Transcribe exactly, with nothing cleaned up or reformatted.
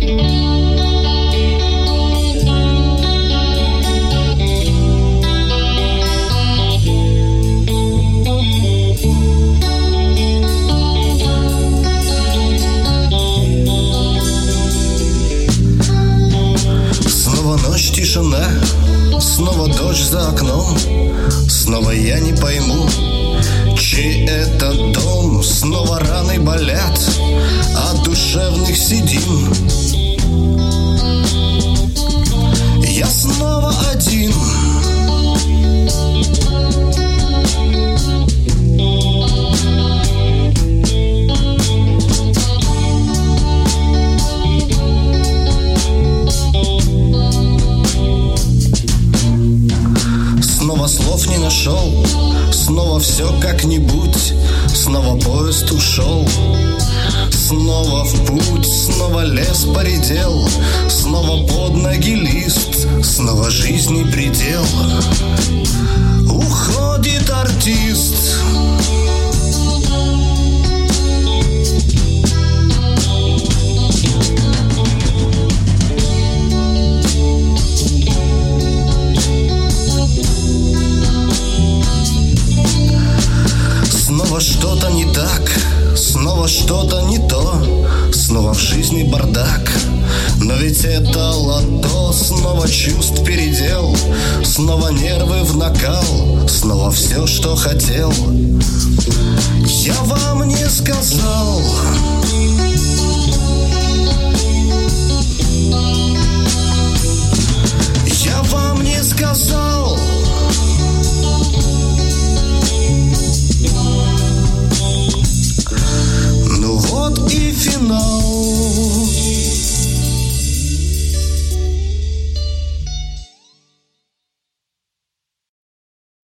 Тишина, снова дождь за окном. Снова я не пойму, чей это дом. Снова раны болят, от душевных седин. Я снова один. Снова слов не нашел, снова все как-нибудь. Снова поезд ушел, снова в путь. Снова лес поредел, снова под ноги лист. Снова жизни предел. Уходит артист. Снова что-то не так, снова что-то не то. Снова в жизни бардак, но ведь это лото. Снова чувств передел, снова нервы в накал. Снова все, что хотел, я вам не сказал.